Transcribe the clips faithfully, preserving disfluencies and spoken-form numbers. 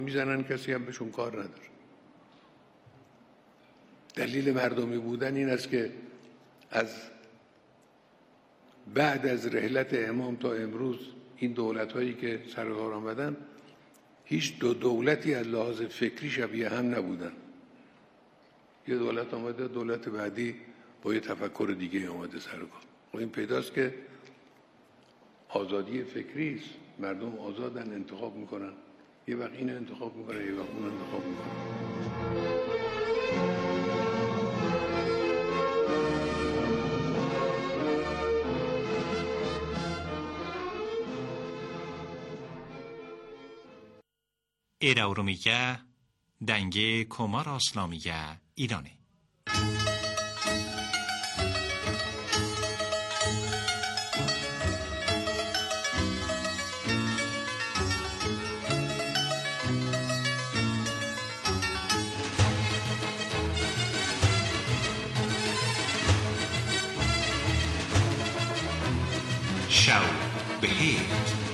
میزنن، کسی هم بهشون کار نداره. دلیل مردمی بودن این است که از بعد از رحلت امام تا امروز این دولت‌هایی که سر کار آمدن هیچ دو دولتی از لحاظ فکری شبیه هم نبودن. یه دولت آمده، دولت بعدی با یه تفکر دیگه آمده سر کار. و این پیداست که آزادی فکری است. مردم آزادن، انتخاب میکنن، یه وقت اینو انتخاب میکنن، یه وقت اون انتخاب میکنن. ایره ارومیگه دنگه کمار اسلامیگه ایرانه. شو بخیر.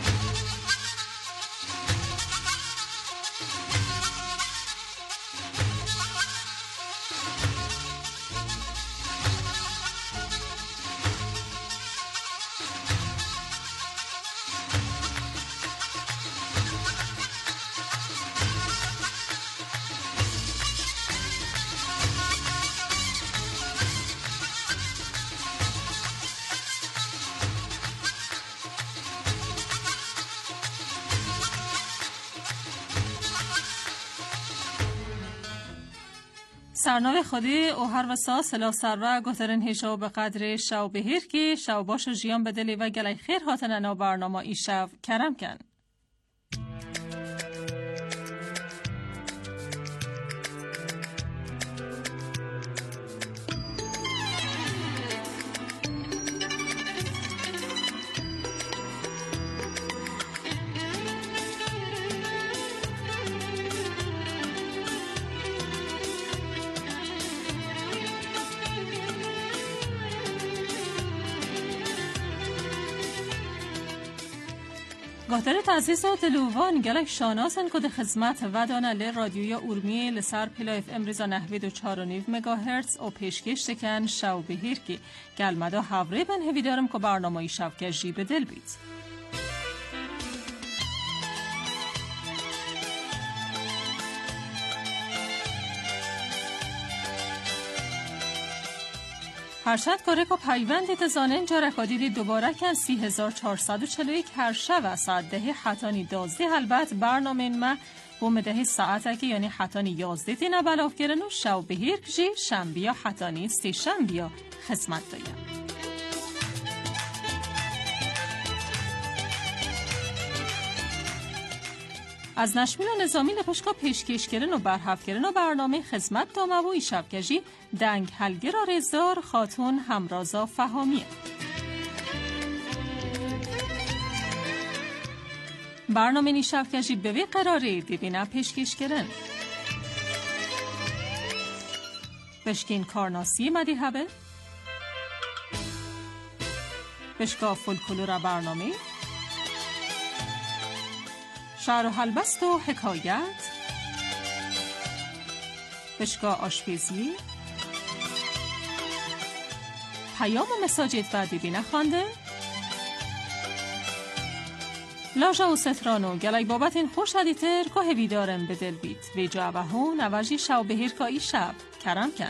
سرناو خودی اوهر و سا سلا سر و گوترن هیشو به قدر شو بهیر که شو باش جیان بدلی و گلی خیر هاتن نا برنامه ای شو کرم کن. گهتر تاسیس و تلوان گلک شاناسن کد خدمت ودانه ل رادیوی اورمی لسر پلایف امریزا نهوید و چار و نیو مگاهرتز و پیشکش تکن شو بهیر که گلمدا هاوری بن هوی دارم که برنامه شو که جی بدل بید. هرشد کاره که پیوندی تزانن جارکادیدی دوباره کن سی هزار چهارصد و چهل و یک هر شب و ساعت ده حتانی دازده البته برنامه ما بوم ده ساعته که یعنی حتانی یازده دینا بلاف گرن و شو بهیر کجی شنبیا حتانی سی شنبیا خدمت دایم. از نشمیل نظامی لپشکا پیشکش کردن و برحف کردن و برنامه خدمت دامه و ای شبکجی دنگ هلگرا رزدار خاتون همرازا فهامیه. برنامه نی شبکجی به وی قراره دیبینه پیشکش کردن. بشکین کارناسی مدی هبه بشکا فولکلورا برنامه شعر و حلبست و حکایت بشکا آشپزی پیام و مساجد و دیبینه خوانده لاجا و سترانو گلای بابت این خوش هدیتر که هوی دارم بدل بید وی جوه هو نواجی شو بهیر که ای شب کرم کن.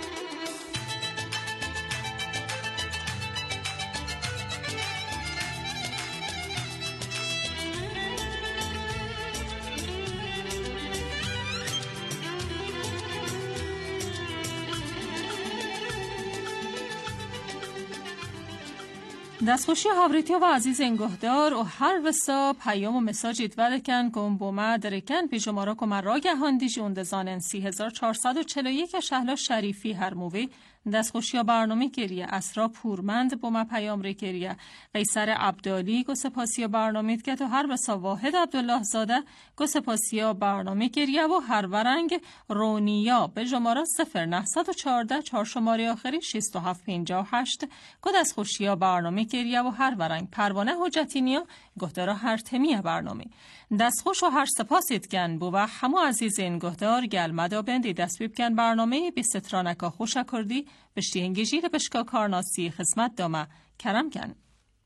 دستخوشی هاوریتی و عزیز انگهدار و هر وسا پیام و مساجید ولکن کن بومه درکن پی شمارا کمر را گهاندیش اون دزانن سی هزار چهارصد و چهل و یک شهلا شریفی هر موی دستخوشیا برنامه گریه اسرا پورمند با ما پیام ری گریه قیصر عبدالی گو سپاسیا برنامه که تو هر بسا واحد عبدالله زاده گو سپاسیا برنامه گریه و هر ورنگ رونیا به شماره صفر نه یک چهار چهار شماره آخری شصت و هفت پنجاه و هشت گو دستخوشیا برنامه گریه و هر ورنگ پروانه حجتینیا گهدارا هر تمی برنامه دستخوش و هر سپاسید کن بو و همو عزیزین گهدار گل مدا بندی دست بیب کن برنامه بیست ترانکا خوش کردی بشتی هنگیجی رو بشکا کارناسی خدمت دامه کرم کن.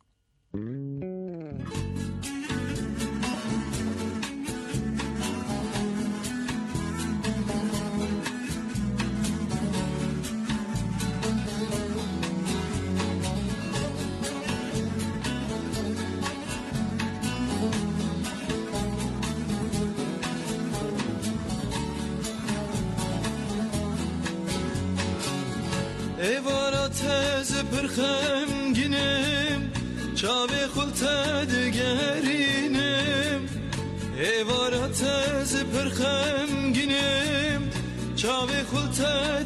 ایوارات از پرخمگینم چاوی خلطه دگرینم ایوارات از پرخمگینم چاوی خلطه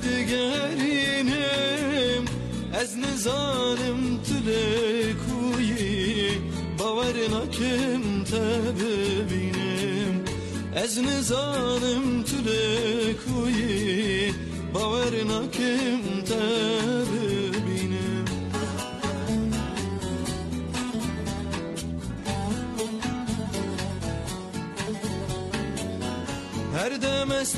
دگرینم از نزانم تلکویی باور نکم تببینم از نزانم تلکویی باور نکم تببینم هر دم از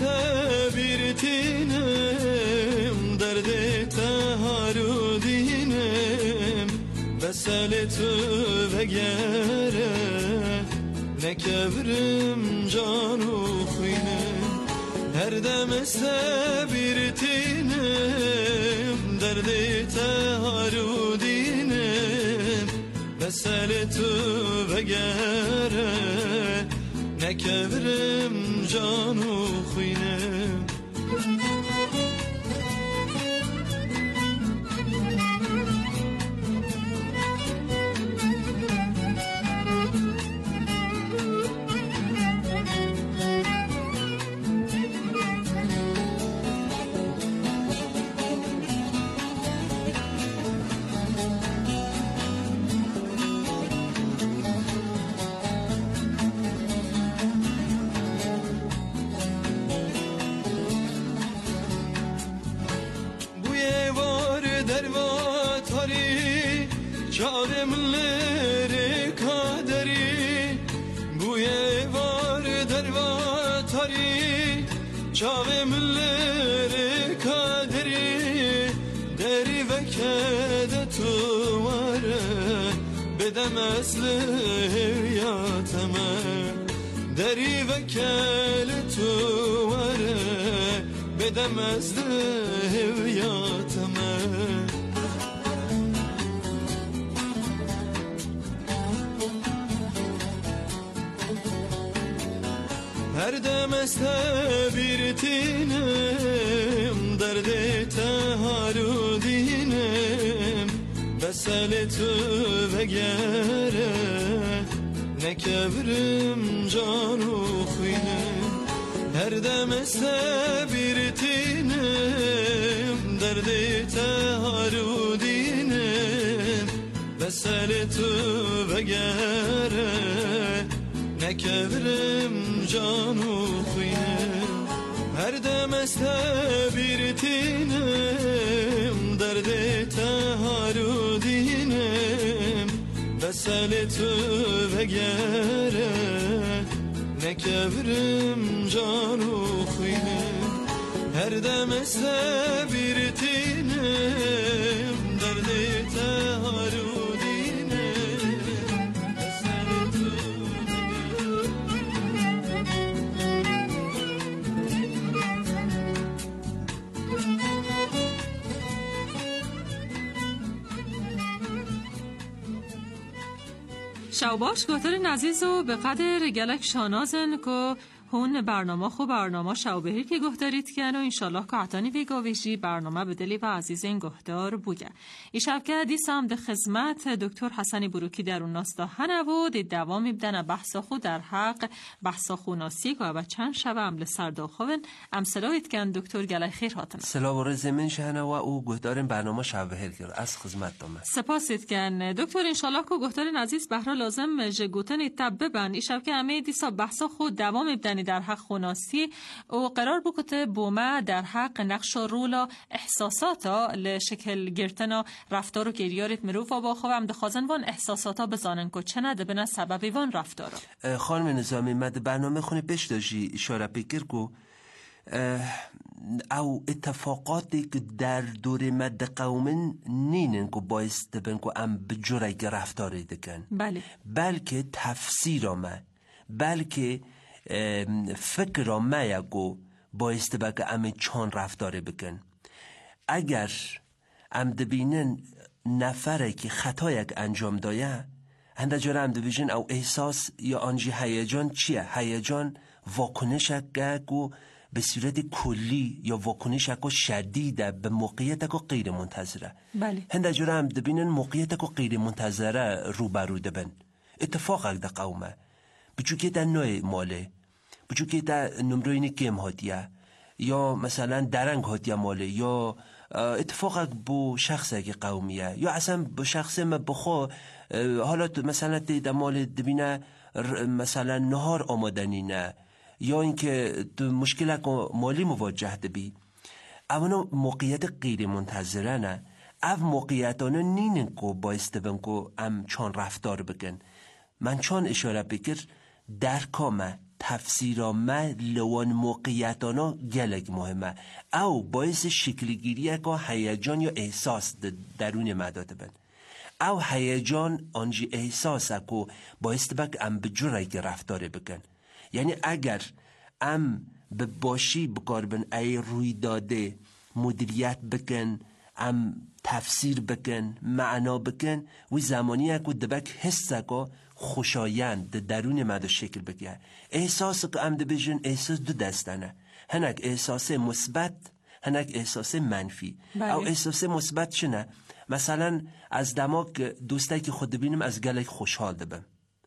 تبیرتینم درد تهارو دینم بسال تو وگره نکبرم جانو خوینم هر دم سبیرتینم درد تهارو دینم بسال تو وگره نکبرم جانو خوینم چاوی ملری کادری بوی وار دروا تاری چاوی ملری کادری دری وکد تو واره بدم اصل هویاتمه دری وکل تو واره بدم اصل هویاتمه هر دم از تبیرتینم درد تهارو دینم بسال تو وگره نکبرم جانو خوینم هر دم از تبیرتینم درد تهارو دینم بسال تو وگره نکبرم جانو خوینم هر دم از تبیرتینم درد تهارو دینم بسال تو وگره نکبرم جانو خوینم هر دم از تبیرتینم درد تهارو دینم بسال تو شوباش گوتر نزیز و به قدر گلک شانازن که هون برنامه خو برنامه شاوبهی که گهدارید کن و انشالله که عطانی ویگاویجی برنامه بدلی و عزیز این گهدار بوگه. ای شب که دیسام ده خدمت دکتر حسنی بروکی در اون ناستا هنو دی دوام بدن بحثا خود در حق بحثا خو ناسی که و چند شب عمل سرداخوین امثلایت کن دکتر گلای خیر هاتن. سلام و رزمین شهنه و او گهدارین برنامه شاوبهی کرد از خدمت دامه. سپاسید کن دکتر انشالله که گهدارین عزیز بهرا لازم جگوتن تببن. ای شب که همه دیسا بحثا خود دوام بدن در حق خوناسی و قرار بکته بومه در حق نقش و رولا احساساتا لشکل گرتنا رفتار و گریارت مروف و با خوام دخوازن وان احساساتا بزانن که چه نده بنا سببی وان رفتارا. خانم نظامی مد برنامه خونه پیش داشتی اشاره بکر کو او اتفاقاتی که در دور مد قومن نینن که باعث دبن که ام بجوره رفتاری دکن بله بلکه تفسیر آمه بلکه فکر آمه یکو باعث دبن که ام چان رفتاری بکن. اگر ام دبینن نفره که خطا یک انجام دایه هنده جاره ام دبیجن او احساس یا آنجی هیجان چیه؟ هیجان واکنش اگه به صورت کلی یا واکنش اگه شدیده به موقعیت اگه غیر منتظره. بله. هنده جاره هم دبینن موقعیت اگه غیر منتظره رو برو دبن اتفاق اگه قومه بچو که در نوع ماله بچو که در نمروینی کم هاتیه یا مثلا درنگ هاتیه ماله یا اتفاق اگه با شخص اگه قومیه یا اصلا با شخص ما بخوا حالا مثلا در مال دبینه مثلا نهار آمادنی نه یا اینکه مشکل مالی مواجه دبی اونا موقعیت غیر منتظره نه او موقعیتانه نینن که باعث دبن که ام چون رفتار بکن. من چون اشاره بکر درکامه تفسیرامه لوان موقعیتانا گلگ مهمه او باعث شکلگیری که هیجان یا احساس درون مداده بن او هیجان آنجی احساس که باعث بک ام بجوره که رفتاره بکن. یعنی اگر ام به باشی بکار بن ای روی داده مدیریت بکن ام تفسیر بکن معنا بکن و زمانی اکو دبک حس اکو خوشایند درون مده شکل بگه. احساس که ام دبیجن احساس دو دستانه هنک احساس مثبت هنک احساس منفی. بله. او احساس مثبت چنه؟ مثلا از دماغ دوسته که خود ببینم از گلک خوشحال دبم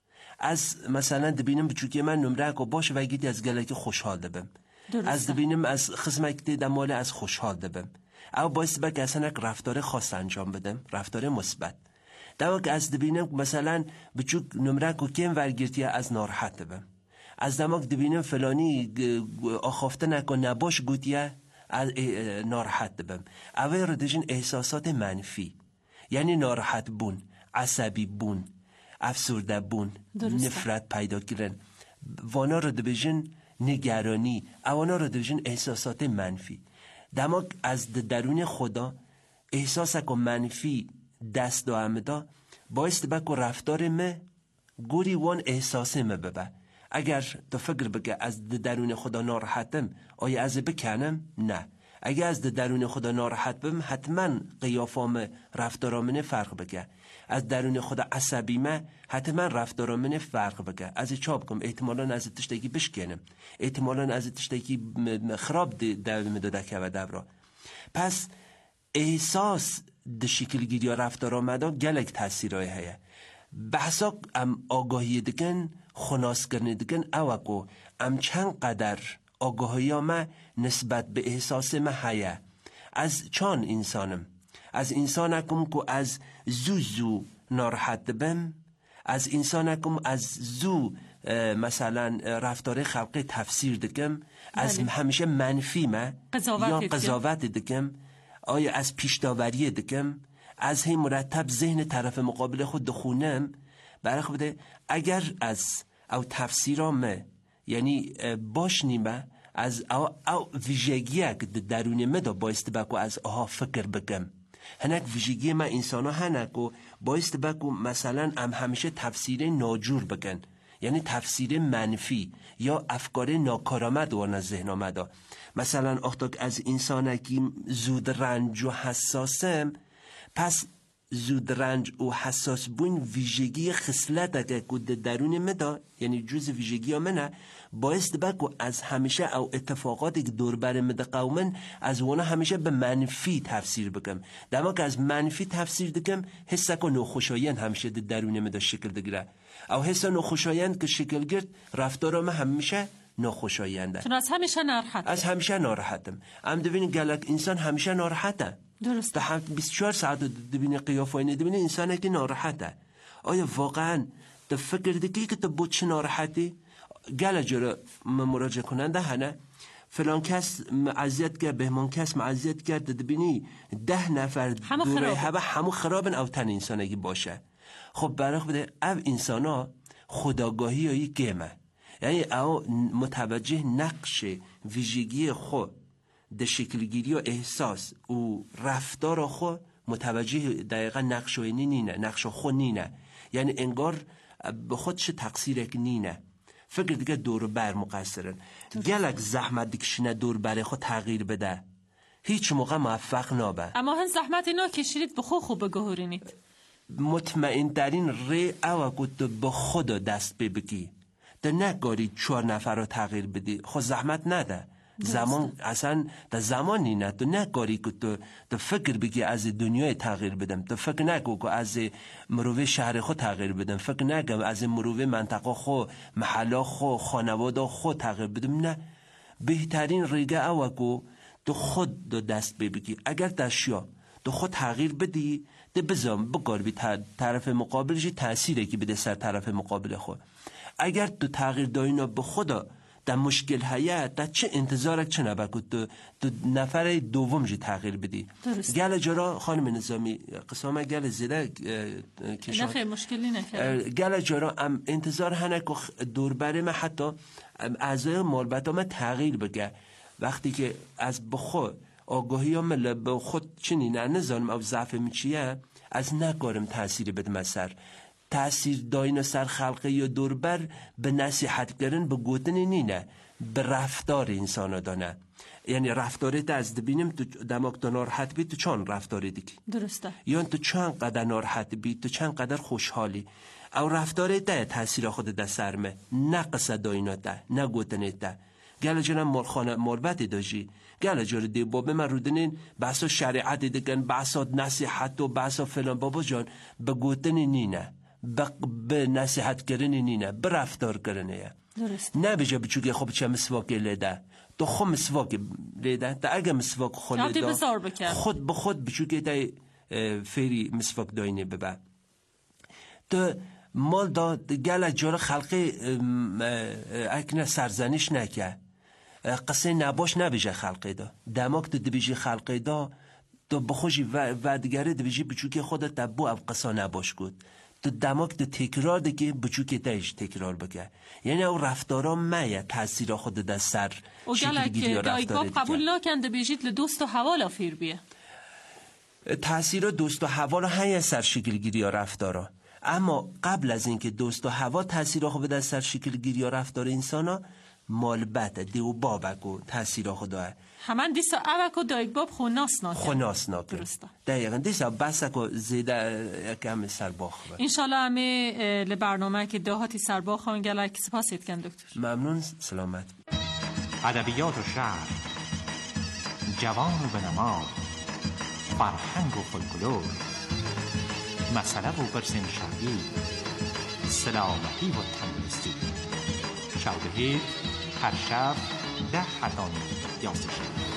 از مثلا دبینم بچوکی من نمره که باشه و گیدی از گلک خوشحال دبم درسته. از دبینم از خسمکتی دماله از خوشحال دبم او باعث بک اصلا یک رفتار خاص انجام بدم رفتار مثبت. دماغ که از دبینم مثلا بچوک نمره که کم ورگیرتی از ناراحت دبم از دماغ دبینم فلانی آخافته نکن نباش گوتیه از ناراحت دبم. اوه رو دیجن احساسات منفی یعنی ناراحت بون عصبی بون افسرده بون درسته. نفرت پیدا کردن وانا رو دیجن نگرانی اوانا رو دیجن احساسات منفی. دماغ از درون خدا احساس که منفی دست دامدا باعث بک رفتار مه گوری وان احساس مه ببه. اگر تو فکر بگه از درون خدا ناراحتم آیا از بکنم؟ نه. اگر از درون خدا ناراحت بم حتما قیافام رفتارامنه فرق بگه. از درون خدا عصبیمه حتما رفتارامنه فرق بگه. از چاب کم احتمالاً از تشتگی بشکنم احتمالاً از تشتگی خراب دویم داده که و دورا. پس احساس د شکلگیری رفتار آمده گلک تاثیرهای هیه. بحثا ام آگاهی دکن خناس کرنه دکن اوکو ام چند قدر آگاهی ما نسبت به احساس ما هیه. از چان انسانم از انسان اکم که از زو زو ناراحت بم از انسان اکم از زو مثلا رفتار خلقی تفسیر دکم از همیشه منفی ما یا قضاوت دکم آیا از پیشتاوری دکم از هی مرتب ذهن طرف مقابل خود دخونم برای بده. اگر از او تفسیرام یعنی باش نیمه از او, او ویژگی که درون مدا بایست بکو از آها فکر بگم هنک ویژگی ما انسان ها هنکو بایست بکو مثلا ام همیشه تفسیر ناجور بگن یعنی تفسیر منفی یا افکار ناکارآمد وان ذهن آمده. مثلا اختاک از انسان که زود رنج و حساسم پس زود رنج و حساس بوین ویژگی خصلت اگه که درون مدا، یعنی جز ویژگی ها منه، باعث بکو از همیشه او اتفاقاتی که دور بر مدا قومن از اونا همیشه به منفی تفسیر بکم. دما که از منفی تفسیر دکم حسا که ناخوشایند همیشه درون مدا شکل دگیره. او حسا ناخوشایند که شکل گرد رفتار ما همیشه ناخوشاینده. چون از همیشه ناراحت. از همیشه ناراحتم. ام دوین گلک انسان همیشه ناراحته. درست. تا هم بیست و چهار ساعت دوین قیافه اینه دوین انسانه که ناراحته. آیا واقعا تو فکر دکی که تو بود چه ناراحتی؟ گله جرا مراجعه کننده هنه فلان کس معذیت کرد، بهمان کس معذیت کرد، دبینی ده نفر دوره هبه همو خرابن او تن انسانگی باشه. خب برای بده او انسانا خداگاهی هایی گمه، یعنی او متوجه نقش ویژگی خود ده شکلگیری و احساس و رفتار خود متوجه دقیقا نقش اینی نینه، نقش خود نینه، یعنی انگار به خودش تقصیرک نینه، فکر دیگه دور بر مقصرن. گلک زحمت دیکشینه دور بر خود تغییر بده هیچ موقع موفق نابه. اما هن زحمت اینا کشیدید به خود خوب بگهورینید. مطمئن ترین ری او گوت به خود دست ببگی ده نگاری چهار نفر رو تغییر بدی، خود زحمت نده. زمان اصلا در زمانی نه تو نگاری که تو تو فکر بگی از دنیای تغییر بدم، تو فکر نگو که از مروه شهر خود تغییر بدم، فکر نگم از مروه منطقه خود، محله خود، خانواده خود تغییر بدم. نه، بهترین ریگه او که تو خود دو دست بگی. اگر داشیا تو خود تغییر بدی ده بزام بگار بی طرف مقابلشی تأثیره که بده سر طرف مقابل خود. اگر تو تغییر داینا به خدا در مشکل هیه در چه انتظارک چه نبکو تو, تو نفر دوم جی تغییر بدی. گل جرا خانم نظامی قسامه گل زیده کشان نخیر مشکلی نکرد. گل جرا ام انتظار هنه که دور بره من حتی اعضای مالبت ها تغییر بگه. وقتی که از بخود آگاهی هم به خود چنی نه نظرم او ضعف میچیه از نگارم تأثیر بدم سر تأثیر داین سر خلقه یا دوربر به نصیحت کردن به گوتن نینه، به رفتار انسان دانه. یعنی رفتارت از دبینیم تو دماغ تو ناراحت بی تو چند رفتاری دیگه درسته، یا تو چند قدر ناراحت بی تو چند قدر خوشحالی او رفتارت ده تأثیر خود ده سرمه نقص داینات ده نه گوتنت ده. گله جنم مالخانه مربطی داشی گله جور دی بابه من رودنین بحثا شریعت دیگن بحثا نصیحت و بحثا فلان بابا جان به گوتن نینه، به نصیحت کردن نینه، به رفتار کردنه. درست. نه بجا بچوگه خب چه مسواک لیده تو خب مسواک لیده تا اگه مسواک خود لیده خود به خود بچوگه تا فیری مسواک داینه ببه تو مال دا گله جور خلقی اکنه سرزنش نکه قصه نباش نبیجه خلقی دا دماغ تو دبیجی خلقی دا تو بخوشی و دیگره دبیجی بچوگه خودت تبو او قصه نباش گود تو دماغ تو تکرار دیگه بچوگه تایش تکرار بگه. یعنی او رفتارا مایه تأثیر خود در سر شکل گیری و رفتار دیگه قبول نکن دبیجید لدوست و حوالا فیر بیه تأثیر دوست و حوالا های سر شکل گیری و رفتارا. اما قبل از اینکه دوست و هوا تأثیر خود در سر شکل گیری و رفتار انسانا مالبت دیو بابکو تأثیر خدا همان دیسا اوکو دایگ باب خوناس ناکن خوناس ناکن دقیقا دیسا بسکو زیده یکم سرباخ بر انشالله همه لبرنامه که دهاتی سرباخ هنگلک سپاسید کن دکتر. ممنون، سلامت. ادبیات و شعر، جوان و بنماد، فرهنگ و فولکلور، مسئله و برسن شهری، سلامتی و تندرستی. شاوبهیر هر شب ده حتانی یازده شب.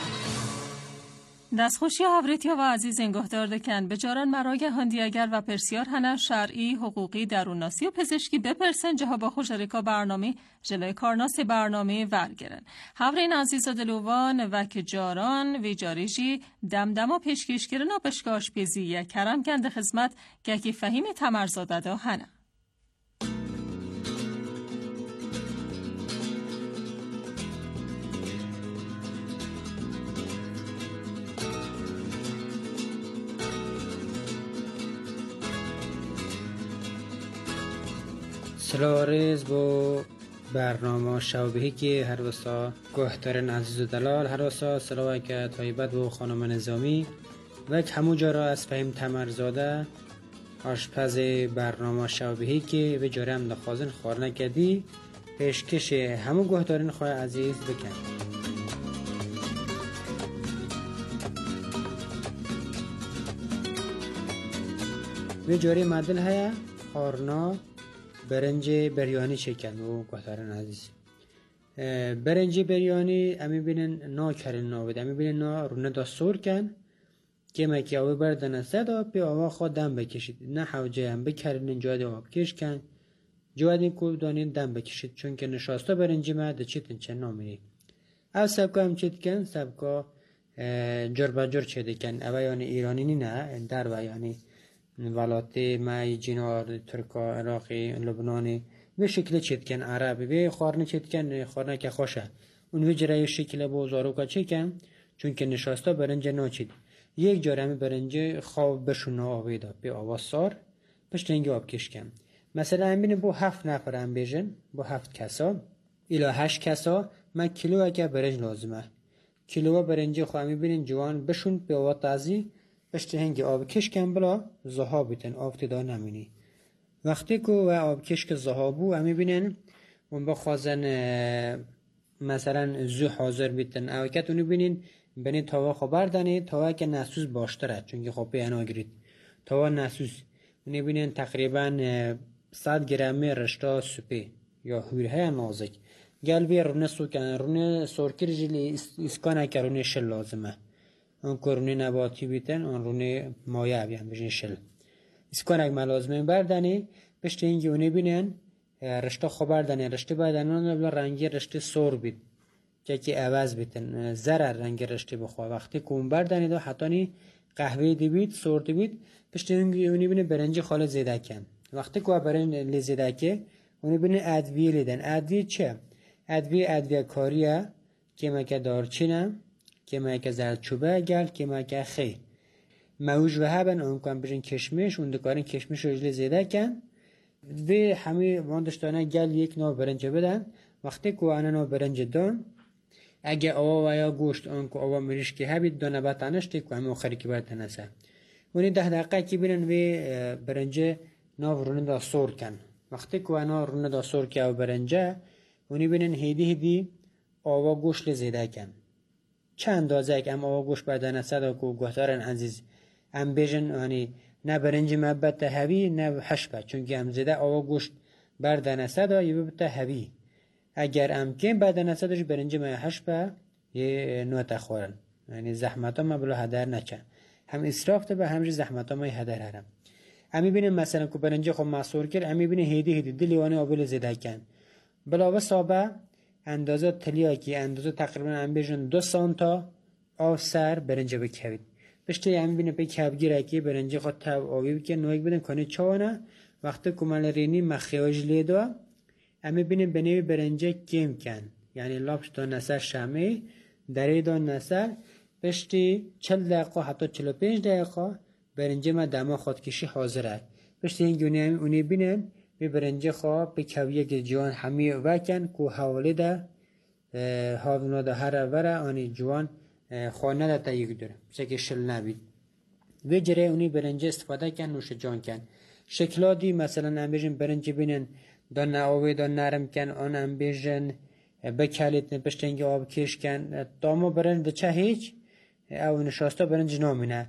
دستخوشی هاوریتیا و عزیز انگهدار دکن به جاران مراگه هندیگر و پرسیار هنه شرعی، حقوقی، دروناسی و پزشکی بپرسن جها با خوش ریکا برنامه جلوی کارناس برنامه ورگرن. هاورین عزیز و دلوان و که جاران و جاریجی دمدم و پیشکش گرن و پشکاش پیزی کرم کند خدمت که که فهیم تمرزاده دا هنه. سلارز با برنامه شوبهی که هر وسا گهترین عزیز و دلال هر وسا سلاوه که طایبت و خانم نظامی و همو جارا از فهم تمرزاده آشپز برنامه شبیهی که به جاره هم دخوازن خوار نکدی پیشکش همو گهدارین خواه عزیز بکن. به جاره مدل هیا خارنا برنج بریانی چکن و گهدارین عزیز. برنج بریانی امی بینن نا کرن نا بده امی بینن نا رونه دا سور کن که مکی آوی بردن سدا پی آوا خود دم بکشید نه حوجه هم بکرن جاده آب کش کن جوادین کو دانین دم بکشید چون که نشاسته برنجی ما ده چیتن چه نامینی او سبکا هم چیت کن سبکا جر بجر چیده کن او یعنی ایرانی نی نه در و یعنی ولاتی مای جنار ترکا عراقی لبنانی به شکل چیت کن عربی به خارن چیت کن خارن که خوشه اون وجره شکل بوزارو که چی کن چون که نشاسته برنج ناچید یک جارمی برنج خواب بشونه آوی دا به آواز سار پشت اینگه آب کش کن مثلا هم بینه با هفت نفر هم بیجن با هفت کسا ایلا هشت کسا من کیلو اگه برنج لازمه کیلو برنج خواهمی بینین جوان بشون به آواز تازی پشت اینگه آب کش کن بلا زها بیتن آب تدا نمینی وقتی که و آب کش که زها بو همی بینین اون با خوازن مثلا زو حاضر بیتن اوکت اونو بینین بینی تاوا خبر دانی تاوا که نسوز باشتره چون که خب پیانا گرید تاوا نسوز اونی بینین تقریبا صد گرمی رشتا سپی یا هوره نازک گل بی رونه سو کن رونه سورکر جلی اسکانه که رونه شل لازمه اون که رونه نباتی بیتن اون رونه مایه بیان بجن شل اسکانه اگه ملازمه بردانی پشت اینگی اونی بینین رشتا خبر دانی رشته بایدنان بلا رنگی رشته سور بید که که عوض بیتن زرر رنگ رشته بخواه وقتی کون بردنی دا حتی قهوه دی بید سور دی بید پشت اونی بینه برنج خاله زیده کن وقتی که برنج لی زیده که اونی بینه ادویه لیدن ادویه چه؟ ادویه ادویه کاریه که مکه دارچینه که مکه زردچوبه گل که مکه خی موج و هبن اون کن بجن کشمش اون دکارین کشمش رو لی زیده کن و همه واندشتانه گل یک نوع برنج بدن وقتی که انا نوع برنج دان اگه آوا و یا گوشت آن که آوا مریش که هبید دانه بطنش تیک و همه آخری که برد نسه اونی ده دقیقه که بینن و برنج ناو رونه دا سور کن وقتی که انا رونه دا سور که او برنجه اونی بینن هیدی هیدی آوا گوشت لزیده کن چند اندازه اگه ام آوا گوشت برد نسه دا که گوهتارن عزیز ام بیجن یعنی نه برنج مبت هوی نه حشبه چونکه ام زیده آوا گوشت برد نسه دا یه ببت هوی اگر امکن بعد نسادش برنج ما حشبه یه نوع تخورن یعنی زحمت ها ما بلا هدر نچن هم اسراف ده به همش زحمت ها ما هدر هرم امی بینه مثلا که برنج خود مسور کرد امی بینه هیدی هیدی دلیوانه آبیل زیده کن بلا و صابه اندازه تلیا که اندازه تقریبا ام بیشن دو سانتا آو سر برنج بکوید پشتی امی بینه پی کبگیره که برنج خود تب آبی بکن نوک بدن کنی چوانه وقتی کمال رینی مخیاج لیدو امی بینیم بنوی برنجه کم کن یعنی لابش تا نسر شمه دری دا نسر پشتی چل دقیقه حتی چل و پنج دقیقه برنجه ما دما خودکشی حاضره پشتی این گونه امی اونی بینیم بی برنجه خواه بی کویه که جوان همی وکن که حوالی ده حاونا ده هر وره آنی جوان خانه ده تا یک دوره بسه شل نبید و جره اونی برنجه استفاده کن نوش جان کن شکلا دی مثلا امیجن برنجه بینن دان آوی دان نرم کن آن ام بیجن بکلیت نپشتنگی آب کش کن داما برنج چه هیچ او نشاسته برنج نامینه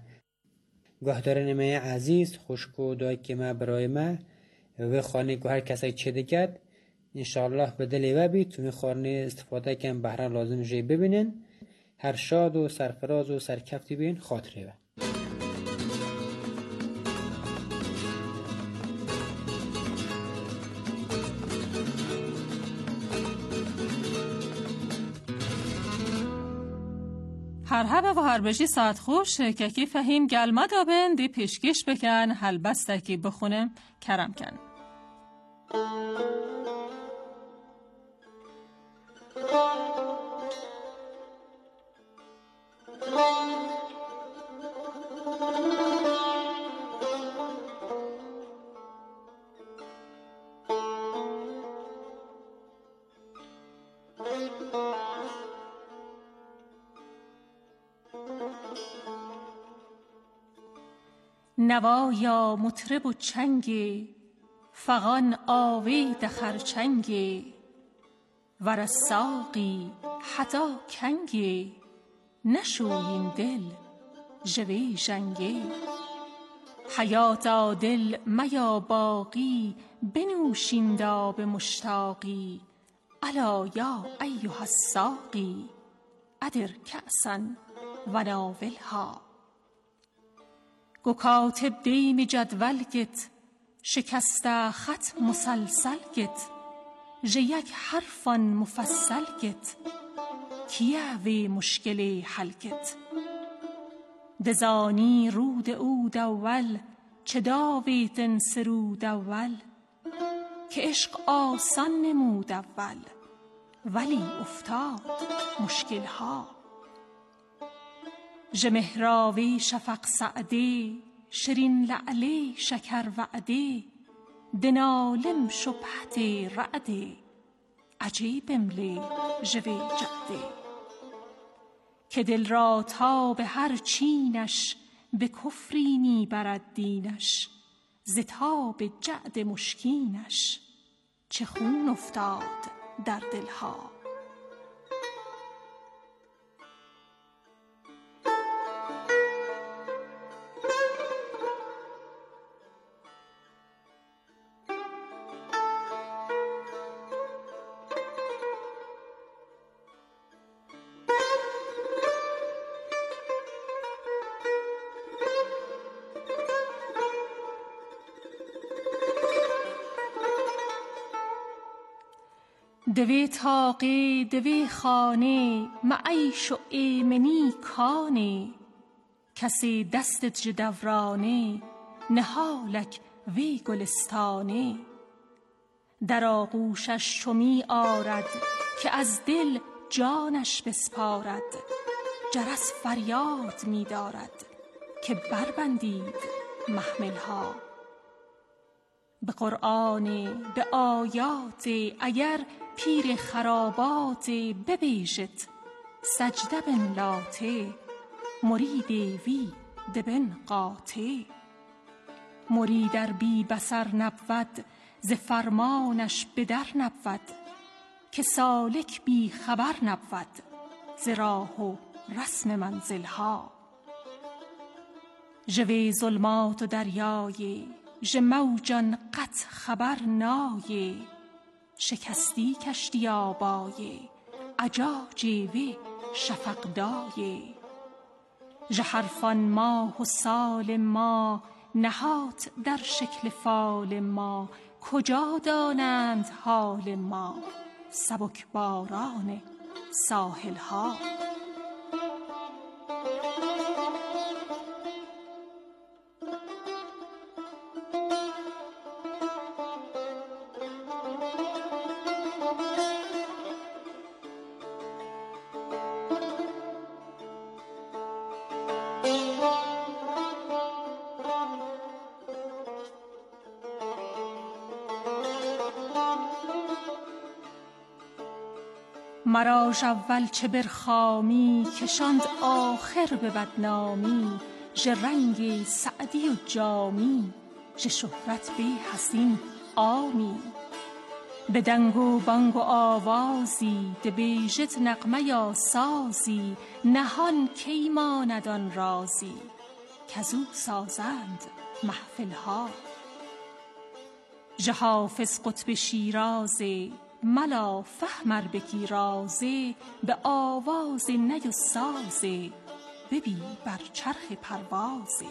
گهدارن ما عزیز خوشکو دای که ما برای ما و خانه که هر کسی چه دکد انشاءالله به دلی و بید تو خانه استفاده کن بهره لازم جای ببینن هر شاد و سرفراز و سرکفتی بین خاطره و هر هبه و هر بشی ساعت خوش که کی فهیم گلمه دابن دی پیشکش بکن حل بسته بخونم کرم کن نوایا مطرب و چنگ، فغان آوید خرچنگ، ور از ساقی حدا کنگ، نشویین دل ژوی ژنگ. حیاتا دل میا باقی، بنوشین داب مشتاقی. الا یا ایها الساقی، ادر کأسا و ناولها. گو کاتب دیم جدول گت، شکسته خط مسلسل گت. ژ یک حرفان مفصل گت، کیه وی مشکل حل گت. دزانی رود اود اول، چه داویتن سرود اول. که عشق آسان نمود اول، ولی افتاد مشکل ها. ژ مهراوی شفق سعده، شرین لعله شکر وعده. دنالم شبهت رعده، عجیب املی ژوی جعده. که دل را تا به هر چینش، به کفری می برد دینش. ز تاب جعد مشکینش، چه خون افتاد در دلها. دوی تاقی دوی خانه، معیش و ایمنی کانه. کسی دستت ژ دورانه، نهالک وی گلستانه. در آغوشش چو می آرد، که از دل جانش بسپارد. جرس فریاد می دارد، که بربندید محملها. به قرآن به آیات، اگر پیر خرابات ببیژت. سجده بن لاته، مرید وی دبن قاطع. مرید ار بی بصر نبود، ز فرمانش به در نبود. که سالک بی خبر نبود، ز راه و رسم منزلها. ژ وی ظلمات و دریای، ژ موجان قط خبر نای. شکستی کشتی آبای، عجاج وی شفق دای. ژ حرفان ماه و سال ما، نهات در شکل فال ما. کجا دانند حال ما، سبک باران ساحل ها. مراش اول چه برخامی، کشاند آخر به بدنامی. ژ رنگ سعدی و جامی، ژ شهرت بی حسین عامی. به دنگ و بانگ و آوازی، دبیژت نغمه یا سازی. نهان کی ماند آن رازی، کزو سازند محفل ها. ژ حافظ قطب شیرازه، ملا فهم ار بکی رازه. به آواز نی و سازه، ببی بر چرخ پروازه.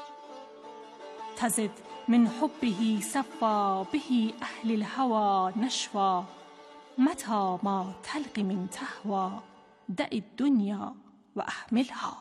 تزد من حبه صفا، به اهل الهوى نشوى. متى ما تلقی من تهوى، دع الدنیا و احملها.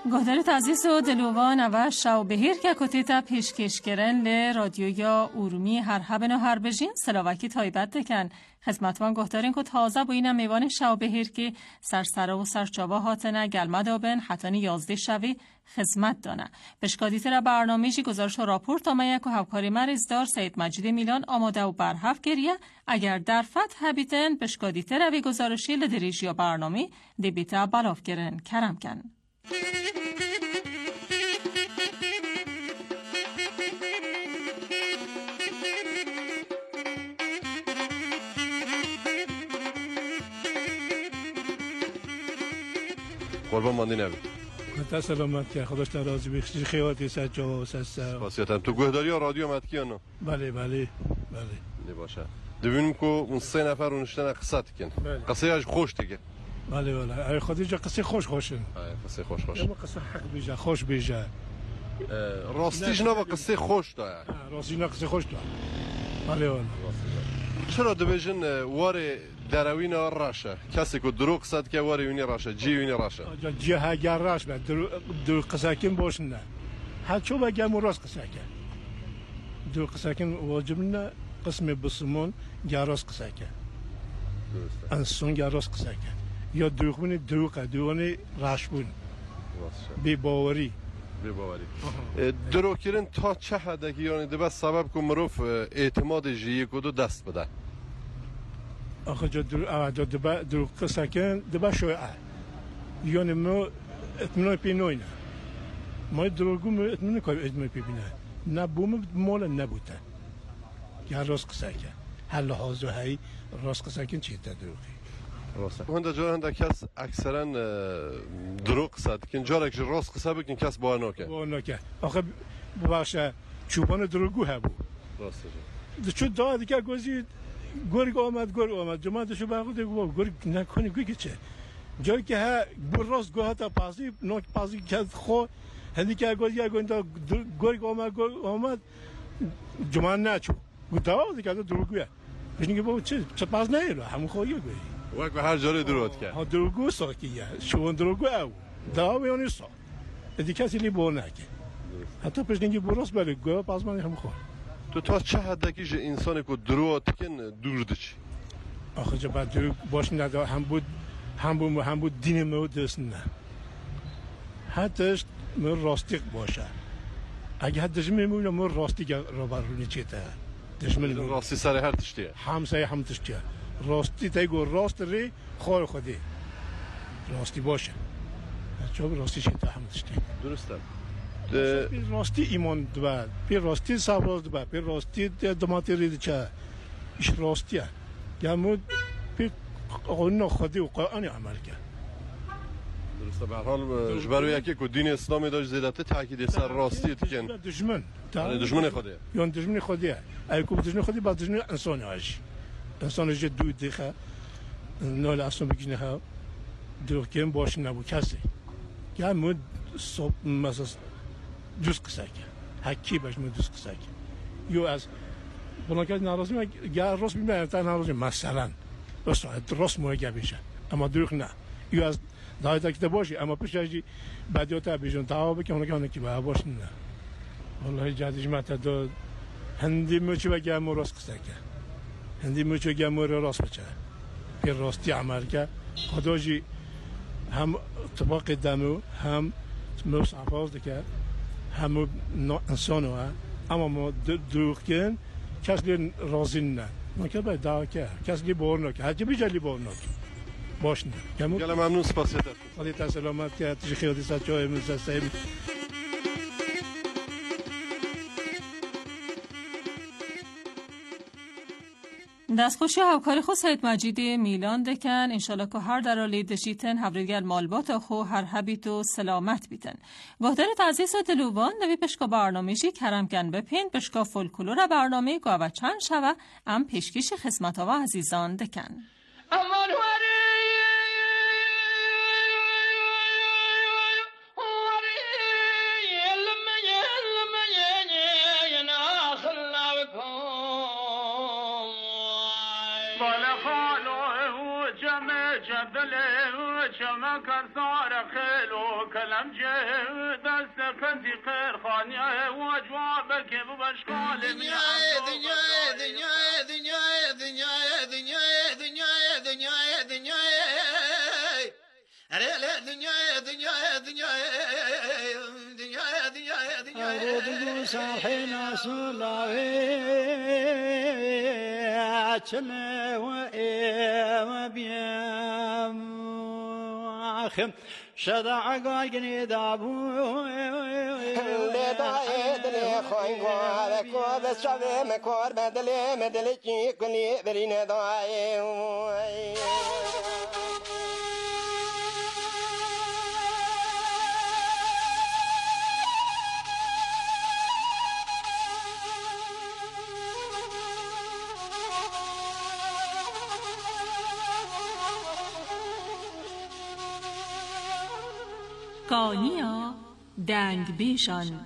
گهدارت عزیز و دلوان و شاو بهیر که کتیتا پیشکشگرن ل رادیویا ارومی هر هبن و هر بجین سلاوکی تایبت دکن خدمتوان گهدارین که تازه با این میوان شاو بهیر که سرسره و سرچابا هاتنه گلمه دابن حتانی یازده شوی خدمت دانه بشکادیت را برنامه‌جی گزارش و راپورت آمه که همکاری مریضدار سید مجید میلان آماده و برحف گریه اگر در فتح هبیتن بشکادیت روی گزارشی لدریج یا برنامه دیبیتا بلاف گرن کرم کن. قربان ماندی نبی تا سلامت که خداش ناراضی بخشی خیاطی سجا و سسا واسیتم تو گهداری رادیو متکی یا نه؟ بله بله بله نه باشه دوینم که اون سه نفر اونشتن قصه کن قصه اش خوش دیگه بله بله ای خودی جا قصه خوش خوشن ای قصه خوش خوش اما قصه حق بیجا خوش بیجا راستیش نه با قصه خوش داره راستی نه قصه خوش داره بله بله چرا دویژن وار دروین راشه کسی که دروغ صد که وار وینی راشه جی وینی راشه جی ها گراش به دو قصه کن باشن نه هر چو بگم راست قصه کن دو قصه کن واجب نه قسم بسمون گراس قصه کن انسان گراس قصه کن یا دروغونی دروغه دروغونی راشبون بی باوری بی باوری دروغ کردن تا چه حد که یعنی دبا سبب که مروف اعتماد جیه کدو دست بده آخه جو درو جو دبا دروغ قصه کن دبا شویه یعنی ما اتمنای پی نوینه ما دروغو ما اتمنای کار اتمنای پی بینه نه بوم مال نبوده یا راست قصه کن هر لحاظ و هی راست قصه کن چیه دروغی راسته هنده جا هنده کس اکثرا دروغ قصد کن جارک جو راست قصه بکن کس باور نکن باور نکن آخه ببخشه چوبان دروغو هبو راسته جا چون داده دیگه گوزی گرگ آمد گرگ آمد جماعتشو برخود گفت گرگ نکنی گوی که چه جایی که ها بر راست گوه تا پاسی نوک پاسی که خو هندی که گوزی گوینده گرگ آمد گرگ آمد جماعت نچو گو داده دیگه دروغوه بشنی که بابا چه چه پاس نیرو همون خواهی گوی وقت هر جاره دروغ کرد ها دروغو ساکیه شون دروغو او داده بیانی سا ادی کسی لی بو نکه حتی پشنگی براست بله گوه پاس من هم خواهی تو تا چه حد کیش انسانی که دروغ تکن دورده چی آخه جا بعد دروغ باش ندا هم بود هم بود هم بود دین مو دست نه حتیش مو راستی باشه اگه حدش میمونه مو راستی رو برونی چیته دشمن راستی سر هر تشتیه همسایه هم تشتیه راستی تایگو راست ری خور خودی راستی باشه چون راستی چیته هم تشتیه درسته پی راستی ایمان دو پی راستی سابراز دو پی راستی دماتی رید چه ایش راستیه یا مود پی قانون خودی و قرآنی عمل کرد درسته به هر حال جبرو یکی که دین اسلامی داشت زیادت تاکید سر راستی تکن دشمن دشمن خودیه یا دشمن خودیه اگه کو دشمن خودی بعد دشمن انسانی هاش انسان جد دو دیخه نال اصلا بگیره ها دروغیم باش نبود کسی یا مود صبح مثلا دوست قصه که حکی باش مود دوست قصه که یو از بنا که ناراضی من یا راست میبینم تا ناراضی مثلا راست راست موقع بیشه اما دروغ نه یو از دایت که باشی اما پیشش بعدی تا بیشون تا بکنه اون که اون کی با باش نه والله جادیش متى هندی موچی بگم مو راست قصه که هندی موچی بگم مو راست بچه که راستی عمل که خداجی هم طبق دمو هم مصافاز دکه هم انسانو ها اما ما دروغ کن کسی راضی نه ما که باید دعا که کسی باور نکه هرچی بیجلی باور نکه باش نه گله ممنون سپاسیت خدای تا سلامت که تیجی خیالی سا چای مزستیم دستخوشی هاوکاری خود سید مجید میلان دکن انشالله که هر در آلی دشیتن هفریگر مالبات خو هر حبیت و سلامت بیتن گهدارت عزیز و دلوان نوی پشکا برنامه‌جی کرم کن بپین پشکا فولکلور برنامه گاوه چند شوه ام پیشکیش خدمت و عزیزان دکن امان بالا خانو جمع جبل چما کرسار خیلو کلم جه دست کسی خیر خانی و جواب که بشکال دنیا دنیا دنیا دنیا دنیا دنیا دنیا دنیا دنیا اره دنیا دنیا دنیا دنیا دنیا دنیا دنیا صاحنا سلاوي چنه و ام بيام اخم شدع قايني دابو لداي دلي خوي قال كو بس شبه مكور بدلي مدلي كي كلي برين داي کانیا دنگ بیشان.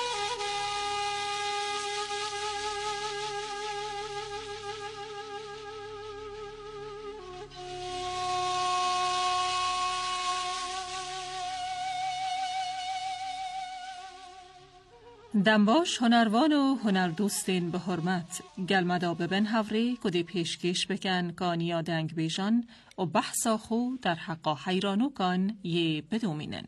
دنباش هنروان و هنردوستین به حرمت گلمدا ببن هوری کده پیشکش بکن کانیا دنگ بیشان و بحثا خو در حقا حیرانو کن یه بدومینن.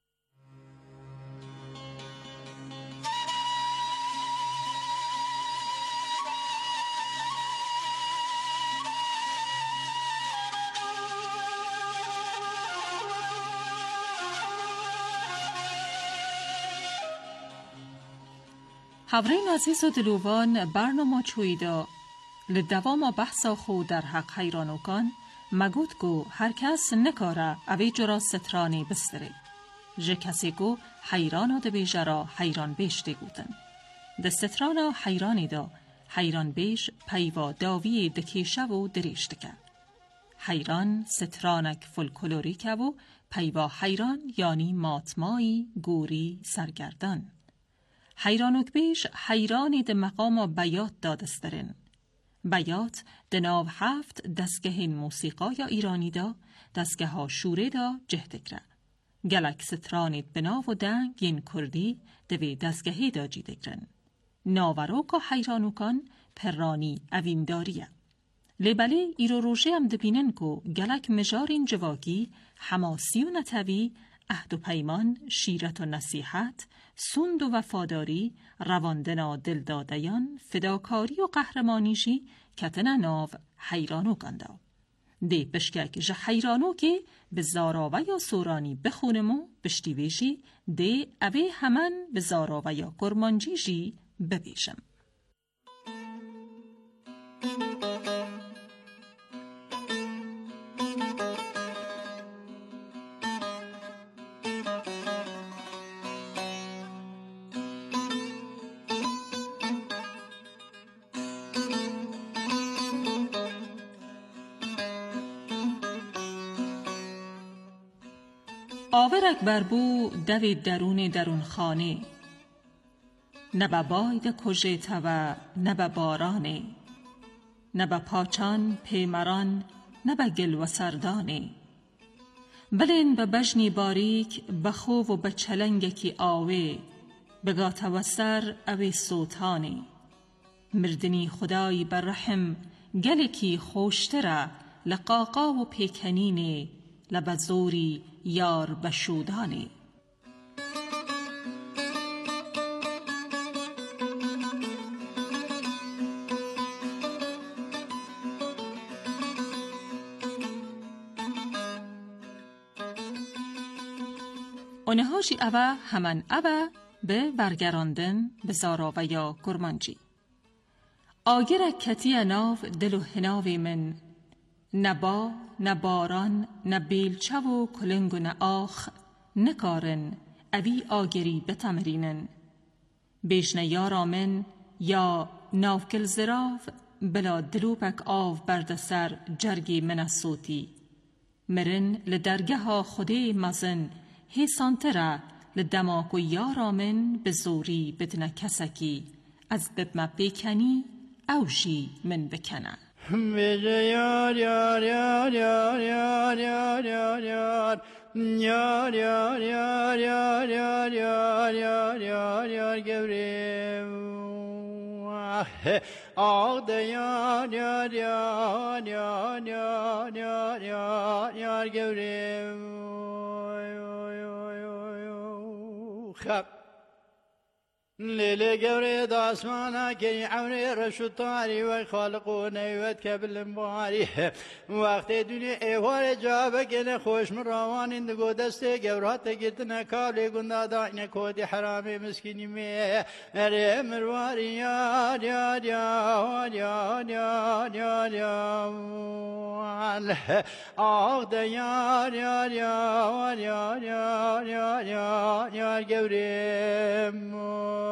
هورین عزیز و دلوان برنامه چویدا لدوام بحثا خود در حق حیرانو کن مگود گو هر کس نکاره اوی جرا سترانی بستره جه کسی گو حیران ده بیجه را حیران بیش ده گوتن ده سترانا حیرانی دا حیران بیش پیوا داوی دکیشه و دریشته که حیران سترانک فولکلوری که و پیوا حیران یعنی ماتمایی گوری سرگردان حیرانوک بیش حیرانی ده مقام بیات دادسترن. بیات ده ناو هفت دستگهین موسیقا یا ایرانی دا دستگه ها شوره دا جهدگره. گلک سترانید به ناو و دنگ ین کردی دوی دستگهی دا جیدگرن. ناوروک و حیرانوکان پرانی اوینداریه. لیبله ایرو روژه هم دبینن که گلک مجارین جواگی حماسی و نتوی عهد و پیمان، شیرت و نصیحت، سند و وفاداری، رواندنا دلدادیان، فداکاری و قهرمانیشی کتن ناو حیرانو کندا. دی پشکک جه حیرانو که به زاراوه یا سورانی بخونمو بشتیویشی دی اوه همان به زاراوه یا کرمانجیشی ببیشم. آورک بربو دوی درون درون خانه نبا باید کجه توا نبا بارانه نبا پاچان پیمران نبا گل و سردانه بلین به بجنی باریک بخو و به چلنگکی آوه بگا توسر اوی سوتانه مردنی خدای بر رحم گلکی خوشتره لقاقا و پیکنینه لبزوری یار بشودانی اونهاشی اوه همان اوه به برگراندن به زاراوه یا کرمانجی آگر کتی ناو دل و هناوی من نبا نباران نبیلچه و کلنگ و نآخ نکارن اوی آگری بتمرینن بیشن یارا من یا ناوکل زراف بلا دلوپک آو برد سر جرگی من صوتی مرن لدرگه ها خوده مزن هی سانتره لدماک و یارا من بزوری بدن کسکی از ببم بیکنی اوشی من بکنه بیجه یار یار یار یار یار یار یار یار یار یار یار یار یار یار یار یار یار گوریم آه ده یار یار یار یار یار یار یار یار گوریم خب لیلی گوری داسمانا کری عمری رشو تاری و خالقو نیوت کبل مباری وقت دنیا ایوار جابه کنه خوش مروان اندگو دسته گورات گرتنه کالی گنده داینه کودی حرامی مسکینی می اره مرواری یاد یاد یاد یاد یاد یاد یاد آه ده یاد یاد یاد یاد یاد یاد یاد یاد گوریم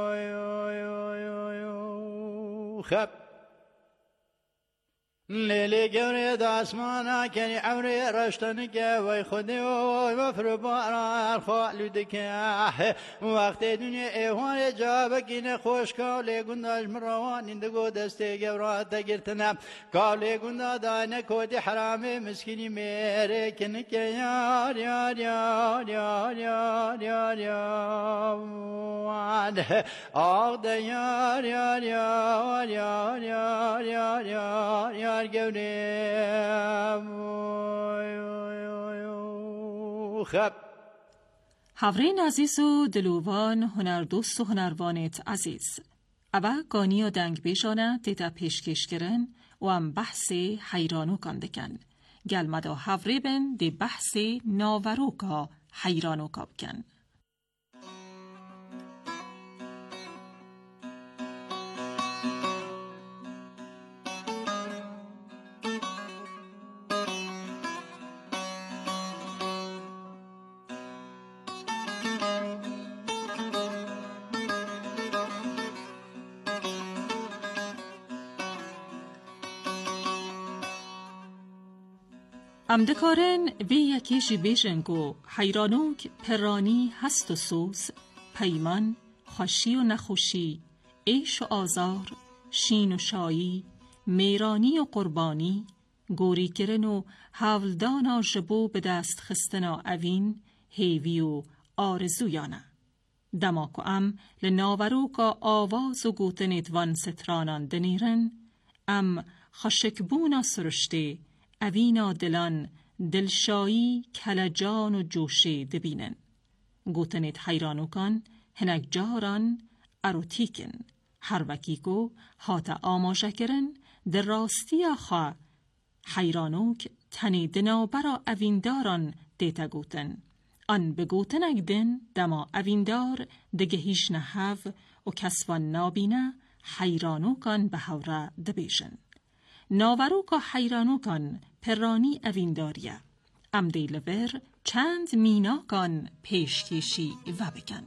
خب لیلی گوری داسمانا کنی عمری رشتن که وی خودی و وفر باران خالو دکه وقت دنیا ایوان جابه گینه خوش کالی گنداش مروان اندگو دسته گورات گرتنم کالی گندا دانه کودی حرامی مسکینی میره کنی که یار یار یار یار یار یار یار آه ده یار یار یار یار یار یار یار یار خب هاورین عزیز و دلوان هنردوست و هنروانت عزیز اوه گانی و دنگ بیشانه دیتا پیشکش کرن و هم بحث حیرانو کندکن گلمدا هاوری بن دی بحث ناوروکا حیرانو کابکن امدکارن وی یکیشی بیشنگو حیرانوک پرانی هست و سوز پیمان خوشی و نخوشی عیش و آزار شین و شایی میرانی و قربانی گوری کرن و حولدانا جبو به دست خستنا اوین هیوی و آرزویانه دماکو ام لناوروکا آواز و گوتنیت وان سترانان دنیرن ام خشکبونا سرشته اوینا دلان دلشایی کلجان و جوشی دبینن گوتنیت حیرانوکان هنک جاران اروتیکن هر وکیکو هاتا آماشه کرن در راستی آخا حیرانوک تنی دنابرا اوینداران دیتا گوتن آن به گوتنک دن دما اویندار دگه هیش نحو و کسوان نابینه حیرانوکان به هوره دبیشن ناوروکا حیرانوکان پرانی اوینداریه ام دیلور چند میناکان پیشکشی و بکن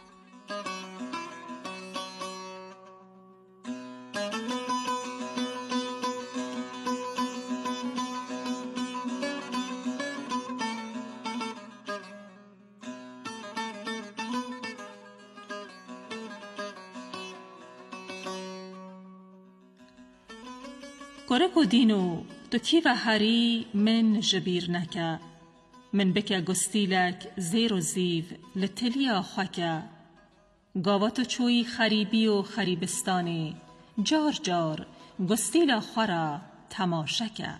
گرک دینو تو کی و هری من جبیر نکه من بکه گستیلک زیر و زیو لتلیا خوکه گاواتو چوی خریبی و خریبستانی جار جار گستیلا خورا تماشکه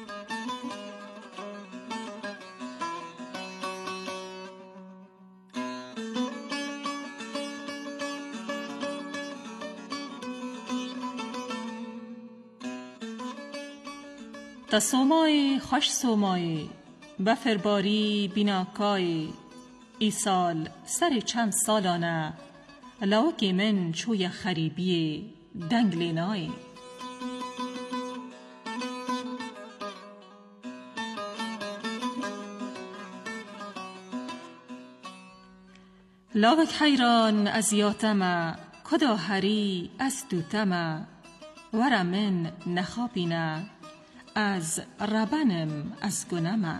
تا سومای خوش سومای بفرباری بیناکای ای سال سر چند سالانه لاوکی من چوی خریبی دنگ لینای لاوک حیران از یاتما کدا هری از دوتما ورا من نخابینه از ربنم از گنما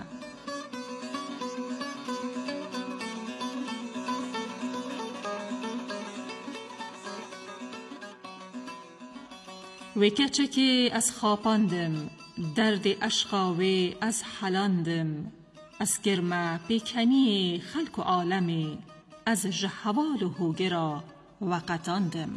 و کچه که از خواباندم درد اشقاوی از حلاندم از گرمه بیکنی خلق و عالمی از جهوال و هوگرا وقتاندم.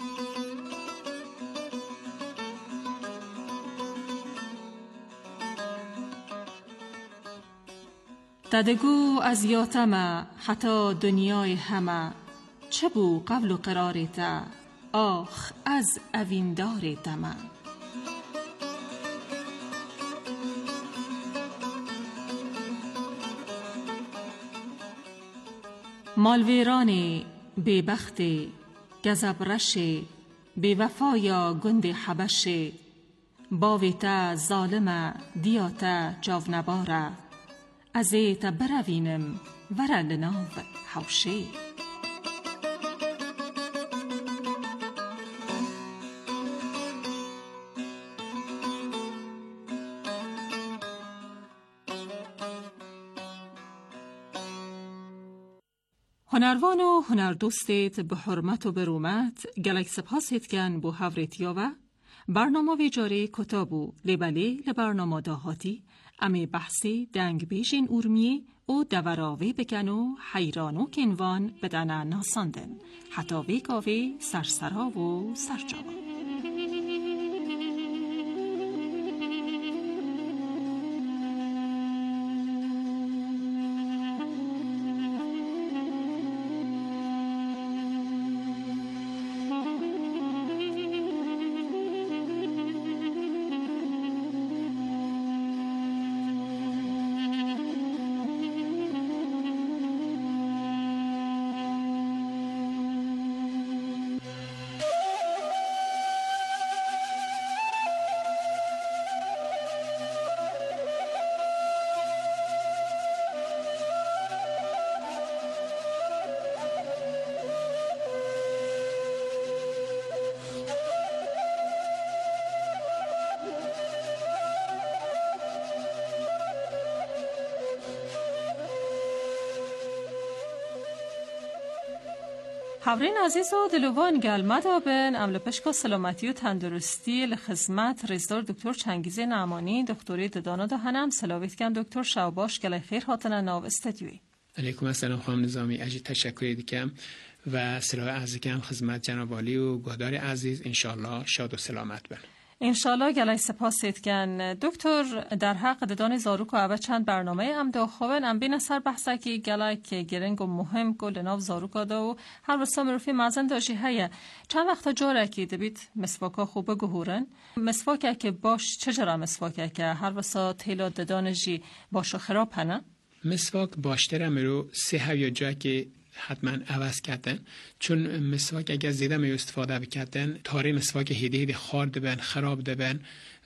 ددگو از یاتمه حتی دنیای همه چه بو قبل و قرارتا آخ از اویندارتمه. مالویرانی بیبختی گزبرشی بیوفایا گند حبشی باویتا ظالمه دیاتا جاونباره ازیت بروینم ورا لناو حوشی. هنروان و هنردوستت به حرمت و برومت گلک سپاسیت کن بو هورت یاوه برنامه ویجاری کتابو لیبلی لبرنامه داهاتی امی بحثی دنگ بیشین ارمیه و دوراوی بکن و حیران و کنوان بدن ناساندن حتی ویگاوی سرسرا و سرجاوا. حورین عزیز و دلوان گلمه دابن عمل پشک و سلامتی و تندرستی لخدمت رزدار دکتر چنگیز نعمانی دکتری ددانا دهنم سلاویت کن دکتر شوباش گلی خیر هاتن ناو استدیوی. علیکم السلام خانم نظامی اجی تشکر دیکم و سلام عرض کم خدمت جناب عالی و گهدار عزیز انشالله شاد و سلامت بن. انشالله گلای سپاسید کن دکتر در حق ددان زاروک و اوه چند برنامه ام دا خوبن ام بین سر بحثه که گلای که گرنگ و مهم کل ناو زاروک دا و هر رسا مروفی مازن داشی هیا چند وقتا جاره که دبیت مسواکا خوبه گهورن مسواکه که باش چجرا مسواکه که هر رسا تیلا ددان جی باش و خراب هنه مسواک باشتر مرو سه هیا جا که حتما عوض کردن چون مسواک اگر زیده می استفاده بکردن تاره مسواک هیده هیده خارد دبن خراب دبن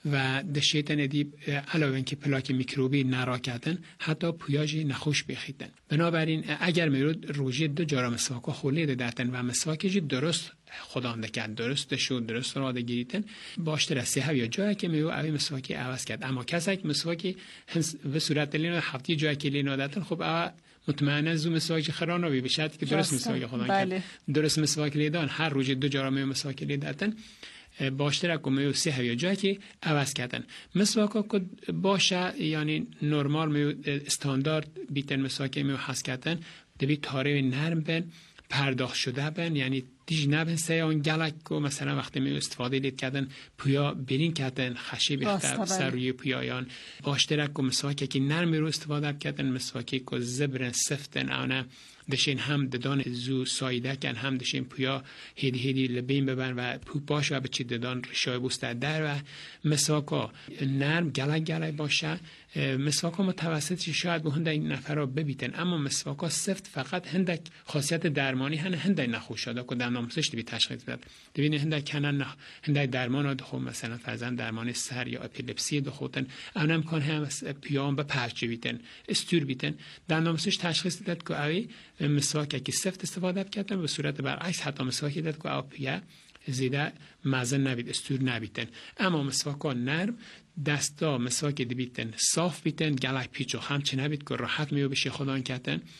و دشیتن ادیب علاوه اینکه پلاک میکروبی نرا کردن حتی پویاجی نخوش بخیدن. بنابراین اگر میرود روزی دو جارا مسواک خولید دادن و مسواکی درست خدانده کرد درست شد درست را گیریتن باشتر از سه یا جایی که میو اوی مسواکی عوض کرد. اما کسی که مسواکی به صورت لینو هفتی جایی که لینو دادن خب اوه مطمئنا زو مسواک خرانو بی بشد که درست مسواک خدان کرد درست مسواک لیدان هر روز دو جارا میو مسواک لیداتن باشتر که میو سه یا جایی که عوض کردن. مسواک که باشه یعنی نرمال میو استاندارد بیتن مسواک میو حس کردن دبی تاره نرم بن پرداخت شده بن یعنی دیج نبن سیان گلک که مثلا وقتی می استفاده لید کردن پویا برین کردن خشی بخته سر روی پویایان باشترک که مسواکی که نرمی رو استفاده کردن مسواکی که زبرن سفتن آنه دشین هم ددان زو سایده کن هم دشین پویا هیدی هیدی لبین ببن و پو باش و بچی ددان رشای بوسته در و مسواکا نرم گلک گلک باشه مسواکا متوسطی شاید به هنده نفر را ببیتن اما مسواکا سفت فقط هنده خاصیت درمانی هنه هنده نخوشاده که دندامپزشک دوی تشخیص بده دوی هنده کنن هنده درمان ها دخو مثلا فرزن درمان سر یا اپیلپسی دخوتن اون امکان هم پیام به پرچه بیتن استور بیتن دندامپزشک تشخیص داد که اوی مسواکی که سفت استفاده کردن به صورت برعکس حتی مسواکی داد که او پیا زیده مزن نبید استور نبیتن اما مسواکا نرم دستا مسواک دی بیتن صاف بیتن گلک پیچو همچه نبید که راحت میو بشه خدان کردن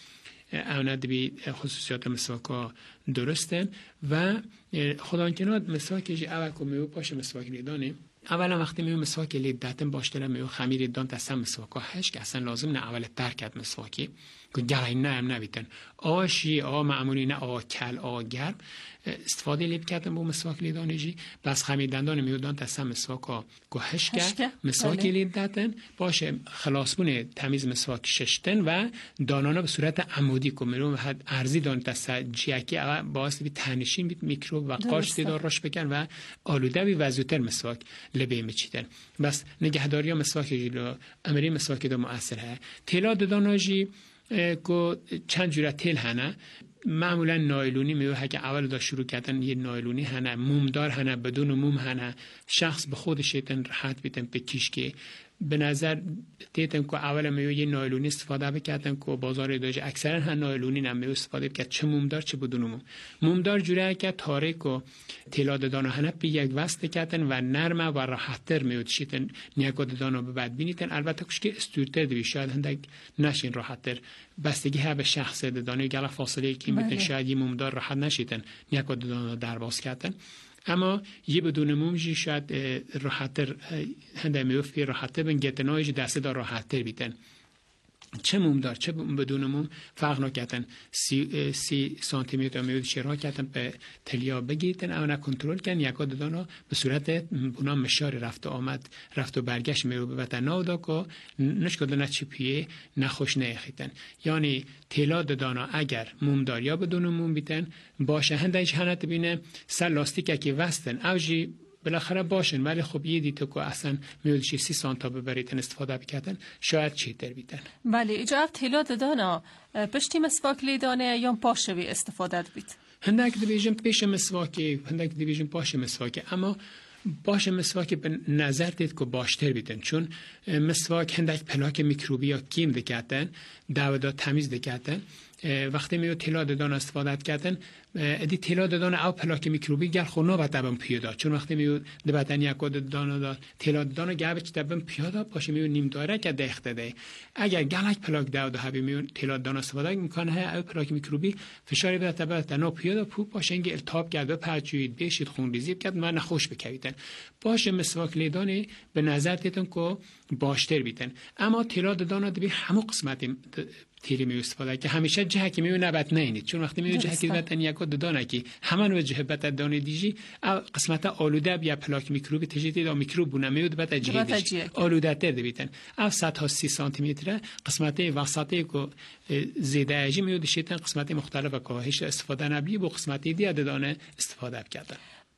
اونا دبی خصوصیات مسواک درستن و خدان کناد مسواک جی اول که میو پاش مسواک لیدانه اولا وقتی میو مسواک لید داتن باشتره میو خمیر دان تسم مسواکا هش که اصلا لازم نه اول ترکت مسواکی که گرای نه هم نبیتن آشی آ معمولی نه آ کل آ گرم استفاده لیب کردن با مسواک لیدانه جی بس خمیر دندان میو دان تسم مسواکا که هش که مسواک لید داتن باشه خلاصبون تمیز مسواک ششتن و دانانا به صورت عمودی که میرون حد ارزی دان تسا جیکی باعث بی تنشین بی میکروب و قارچ دیدار راش بکن و آلوده بی وزوتر مسواک لبه میچیدن بس نگهداری مسواک جلو امری مسواک دو مؤثر ہے تیلا داناجی که چند جوره تیل هنه معمولا نایلونی میوه که اول دا شروع کردن یه نایلونی هنه مومدار هنه بدون موم هنه شخص به خودش ایتن راحت بیتن بکیش که به نظر دیدم که اول میوه یه نایلونی استفاده بکردن که بازار داجه اکثرا هم نایلونی نمیوه استفاده بکرد چه مومدار چه بدون موم مومدار جوره که تاریک و تیلاد دانا هنه پی یک وسط کردن و نرمه و راحتتر میوه شیتن نیاکاد دانا به بعد بینیتن البته کش که استورتر دوی شاید هندک نشین راحتتر بستگی ها به شخص دانه گله فاصله که میتن شاید یه مومدار راحت نشیتن نیاکاد دانا در باز کردن اما یه بدون مومجی شاید راحتتر هنده میوف که راحتتر بین گتنایج دسته دار راحتتر بیتن چه موم دار چه بدون موم فرق نکردن سی, سی سانتیمتر میود شرا کردن به تلیا بگیرتن اونا کنترل کن یکا دانا به صورت بنا مشار رفت و آمد رفت و برگشت میود به وطن دا که نشکده نه چپیه نخوش نیخیتن یعنی تلا دانا اگر موم دار یا بدون موم بیتن باشه هنده ایچ هنت بینه سر لاستیک که وستن اوجی بالاخره باشن ولی خب یه دیتو که اصلا میودشی سی سانتا ببریتن استفاده بکردن شاید چی تر بیتن ولی اجاب تلا دانا پشتی مسواک لیدانه یا پاشوی استفاده بیت هندک دیویژن پیش مسواکی هندک دیویژن پاش مسواکی اما باش مسواک به نظر دید که باشتر بیتن چون مسواک هندک پلاک میکروبی یا کیم دکتن داودا تمیز دکتن وقتی میو تلا دادن استفاده کردن ادی تلا دادن او پلاک میکروبی گل خونا و دبم پیادا چون وقتی میو د بدن یک کد دادن تلا دادن گابچ دبم پیادا باشه میو نیم دایره که دخته ده اگر گلک پلاک داود هبی میو تلا دادن استفاده میکنه او پلاک میکروبی فشاری به تبع دنا پیادا پو باشه انگ التهاب کرده پرچوید بشید خونریزی کرد من خوش بکویدن باشه مسواک لیدان به نظر دیدن که باشتر بیتن اما تلا دادن دبی همو قسمتی تیری می استفاده که همیشه جهه که میو نبات نینید چون وقتی میو جهه که وطن یکو ددانه که همان وجه بت دانه دیجی قسمت آلوده بیا پلاک میکروبی تجدید او میکروب بونه میو بت جهه دیجی آلوده تر دیتن او صد تا سی سانتی متر قسمت وسطی کو زیده اجی میو دشیتن قسمت مختلف که هیچ استفاده نبی بو قسمت دی ددانه استفاده کردن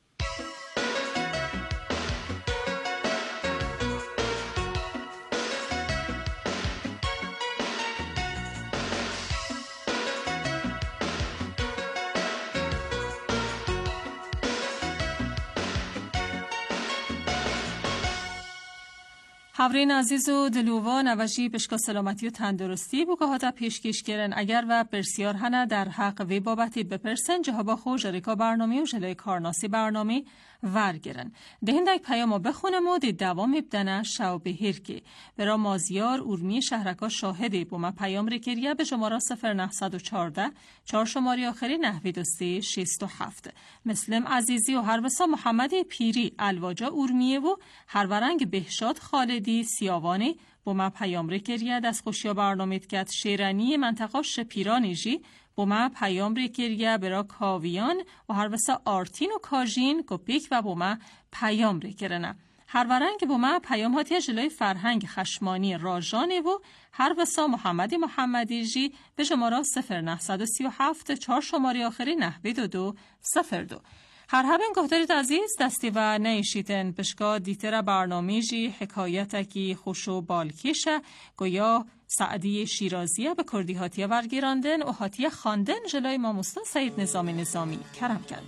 هاورین عزیز و دلووا نوشی پشکا سلامتی و تندرستی بو که هاتا پیشکش کرن اگر و پرسیار هنه در حق وی بابتی بپرسن جهابا خو جریکا برنامه و جلوی کارناسی برنامه ورگرن دهندک پیاما بخونم و دید دوام ابدنه شو بهیر که برا مازیار ارمی شهرکا شاهده بو ما پیام ریکریه به شمارا صفر نهصد و چارده چار شماری آخری نهوید و سی شیست و هفت مسلم عزیزی و هروسا محمد پیری الواجا ارمیه و هرورنگ بهشاد خالدی سیاوانی با ما پیام ریکریه دست خوشیا برنامه کت شیرانی منطقه شپیرانی جی با ما پیام ریکریه برا کاویان و هر وسا آرتین و کاجین گپیک و با ما پیام ریکرنه هر ورنگ با ما پیام هاتی جلوی فرهنگ خشمانی راجانه و هر وسا محمدی محمدی جی به شماره صفر نهصد و سی و هفت چار شماری آخری نهوید و دو صفر دو هر هبین گفتارید عزیز دستی و نیشیتن پشکا دیتر برنامه جی حکایتکی خوش و بالکیشه گویا سعدی شیرازیه به کردی هاتیه ورگیراندن و هاتیه خواندن جلوی ماموستا سید نظامی نظامی کرم کرد.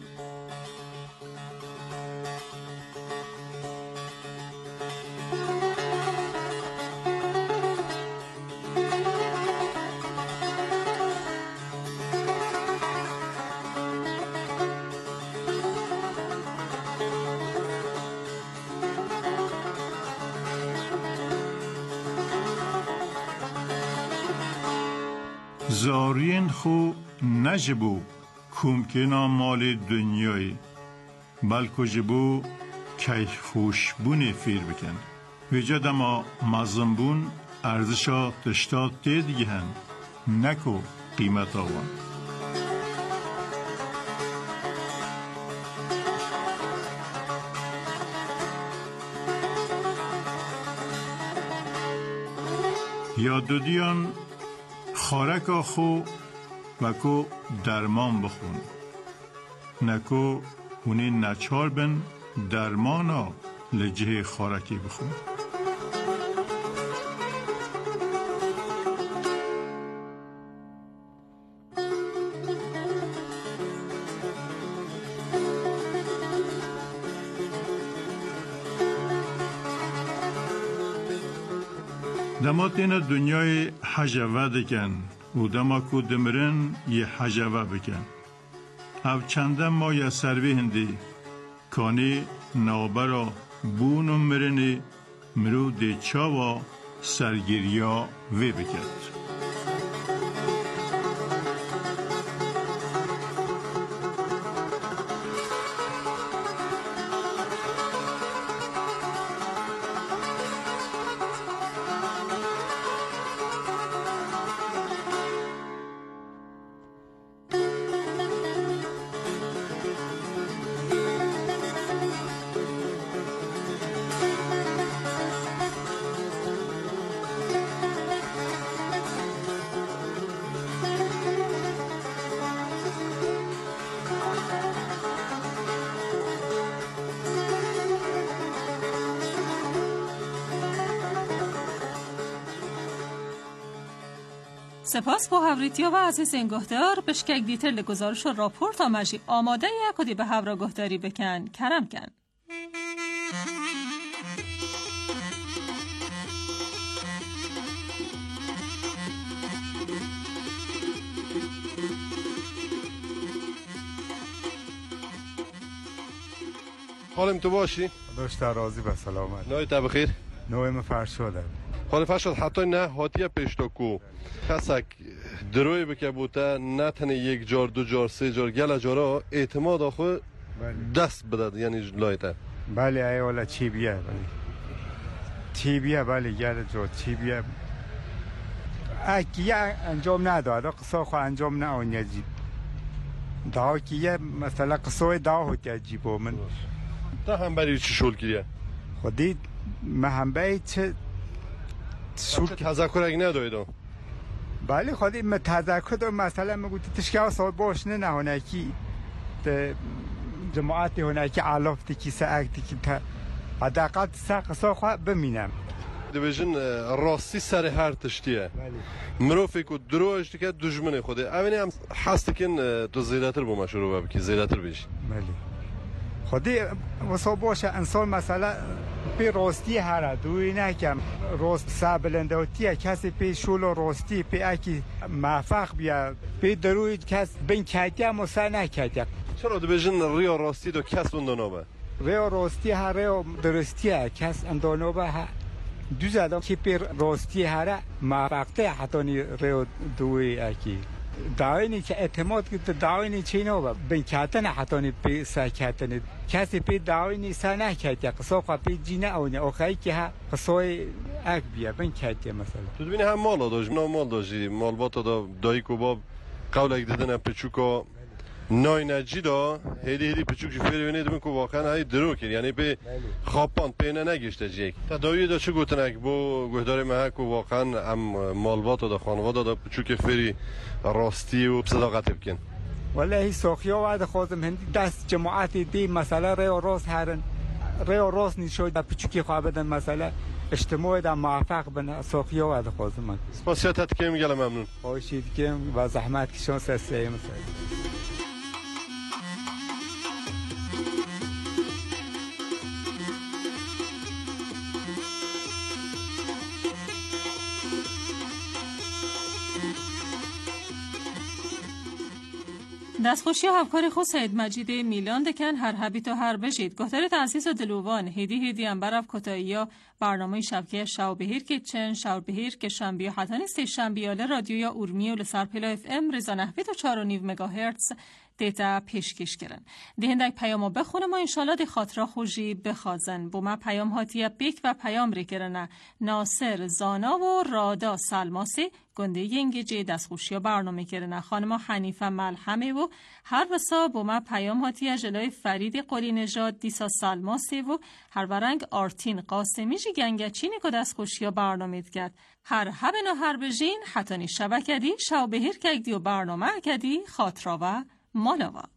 زارین خو نجبو کمکنا مال دنیای بلکه جبو کیف خوشبون فیر بکن ویجا دما مزنبون ارزشا تشتا تیدگی هن نکو قیمت آوان یادودیان خارک خو وکو درمان بخون نکو اونی نچار بن درمانا لجه خارکی بخون دما تینا دنیای حجوه دکن و دما کو دمرن یه حجوه بکن او چنده ما یا سروی هندی کانی نوبرا بونم مرنی مرو دی چاوا سرگیریا وی بکرد سپاس با هوریتیا و عزیز انگهدار بشکک دیتر گزارش و راپورت آمجی آماده یکودی به هورا گهداری بکن کرم کن. حالم تو باشی؟ داشت راضی به سلامت. نوی تا بخیر؟ نوی من فرشاده. حال فرشاد حتی نه هاتیه پیشتا کو کسک دروی بکه بوده نه تنه یک جار دو جار سه جار گل جارا اعتماد آخو دست بدد یعنی لایته. بله ای والا چی بیه بله چی بیه بله گل جار چی بیه اکیه انجام نداره قصه خو انجام نه اون یجی دا کیه مثلا قصه دا هوتی عجیبو من تا هم برای چی شول کریه؟ خودی من هم برای چه شول تذکر اگه ندایدم بله خودی من تذکر دارم مثلا من گوتی تشکیه سال باش نه هنکی جماعتی هنکی علافتی که سعکتی که حداقل سه قصه خواهد بمینم دویژن راستی سر هر تشتیه مروفی که دروش دیگه دشمن خوده اولی هم حستی که تو زیادتر با ما شروع بکی زیادتر بیش بله خودی واسه باشه انسان مثلا پی راستی هر دوی نکم راست سابلندوتیه کسی پی شول راستی پی اکی موفق بیا پی دروی کس بین کاتیا مسا نکاتیا چرا دویژن ریا راستی دو کس اندونوبه ریا راستی هر ریا درستیه کس اندونوبه دو زدم که پی راستی هر موفقته حتی ریا دوی اکی داینی که اعتماد که داینی چینو با بین کاتن حتی پی ساکاتن کسی پی داینی سانه کاتیا قصه خو پی جینه اونی آخری که ها قصه اک بیا بین کاتیا مثلا تو ببینی هم مال داشت نه مال داشتی مال با تا دایی کوباب قول اگه دیدن پچوکا نای نجی دا هیدی هیدی پچوک فری ونید من کو واقعا های درو کرد یعنی به خوابان پینه نگشته جیک تا دایی دا چه گوتنک بو گهدار مه کو واقعا ام مالبات دا خانواده دا پچوک فری راستی و صداقت بکن والله سوخیا وعد خودم هندی دست جماعتی دی مثلا ری راست هرن ری راست نشود پچوکی خواب بدن مثلا اجتماعی دا موفق بن سوخیا وعد خودم سپاسیات که میگم ممنون خوشید که و زحمت کشان سسته مثلا دستخوشی و همکاری خود سید مجید میلان دکن هر حبیت و هر بجید گفتار تعزیز و دلوان هیدی هیدی انبرف کتایی یا برنامه شبکه شاوبهیر که چن شاوبهیر که شنبی و حتا نیست شنبیاله رادیو یا ارمی و لسر پلا اف ام رزا نحویت و چار و نیو مگاهرتز دیتا پیشکش کرن دهندک پیامو بخونه ما انشالله دی خاطرا خوشی بخوازن بو ما پیام هاتیه بیک و پیام ری کرنه ناصر زانا و رادا سلماسی گنده ینگجی دستخوشی برنامه کرنه خانم حنیفه ملحمه و هر وسا بو ما پیام هاتیه جلوی فرید قلی نژاد دیسا سلماسی و هر ورنگ آرتین قاسمی جی گنگه چینی که دستخوشی برنامه کرد هر هبن و هر بجین حتانی شبکدی شاو بهیر که اگدی و برنامه کدی خاطرا و مالاوا